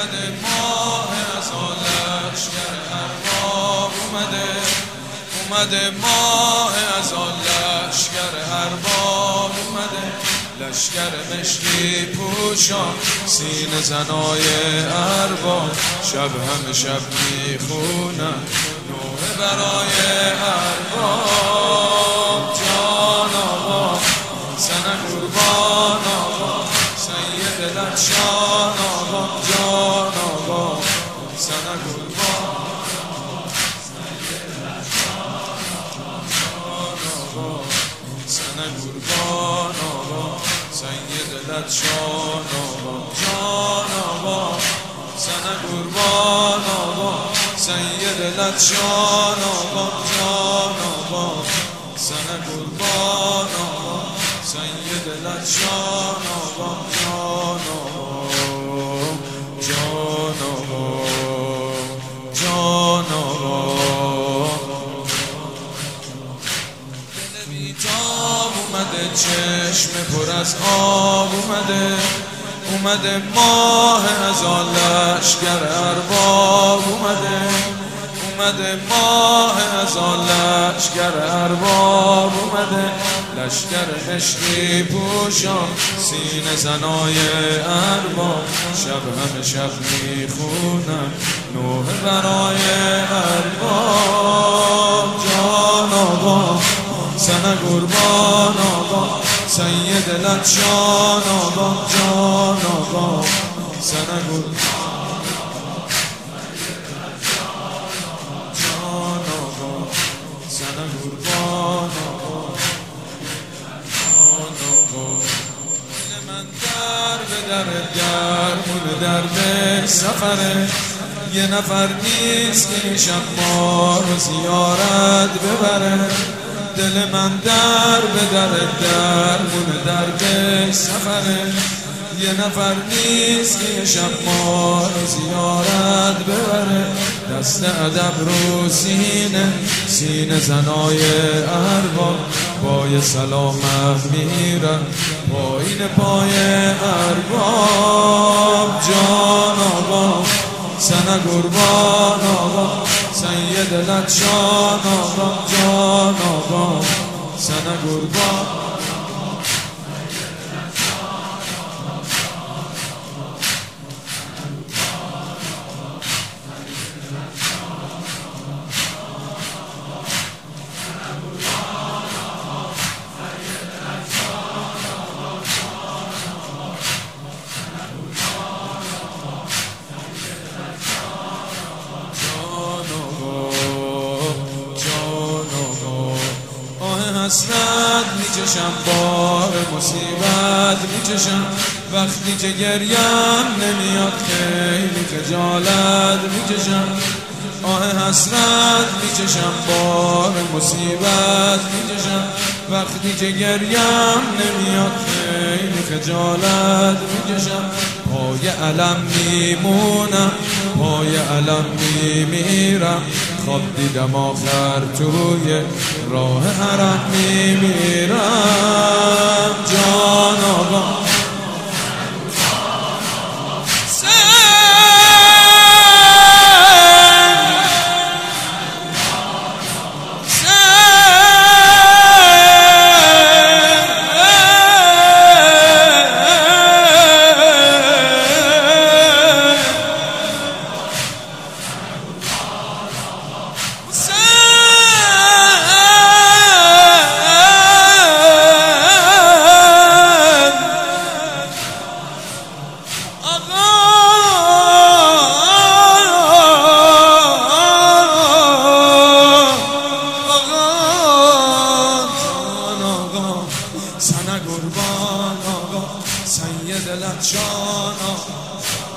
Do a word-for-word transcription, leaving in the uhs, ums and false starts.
اومده ماه از لشکر ارباب اومده، اومده ماه از لشکر ارباب اومده، لشکر مشکی پوشان سینه زنای ارباب، شب همه شب میخونن نوحه برای ارباب. جان آقا سنه قربان آقا سید لطشان آقا، جان آقا سنه قربان سید لطشان آقا، سنه قربان آقا سید لطشان آقا، جان آقا سنه قربان آقا سید لطشان آقا، جان آقا سنه قربان آقا سید لطشان آقا، جان آقا جان آقا جان آقا. دل بیتاب اومده چشم پر از آب اومده، اومده ماه از لشکر ارباب اومده، اومده ماه از لشکر ارباب اومده، لشکر مشکی پوشان سینه زنای ارباب، شب همه شب میخونن نوحه برای ارباب. جان آقا سنه قربان آقا سید لطشان آقا، جان آقا سنه قربان جان آقا سنه قربان آقا جان آقا. دل من در به در گرمون درد سفره، یه نفر نیست که این شب ما رو زیارت ببره. دل من در به در درمون درد سفره، یه نفر نیست که یه شب ما رو زیارت ببره. دست ادب رو سینه سینه زنای ارباب، پای سلامت میرن پایین پای ارباب. جان آقا سنه قربان آقا سید لطشان آقا، جان آقا سنه قربان حسرت میچشم، بار مصیبت میچشم، وقتی که گریم نمیاد خیلی خجالت میچشم. آه حسرت میچشم، بار مصیبت میچشم، وقتی که گریم نمیاد خیلی خجالت میکشم. پای علم میمونم، پای علم میمیرم، خواب دیدم آخر توی راه حرم میمیرم. جان آقا سنه قربان آقا سید لطشان آقا.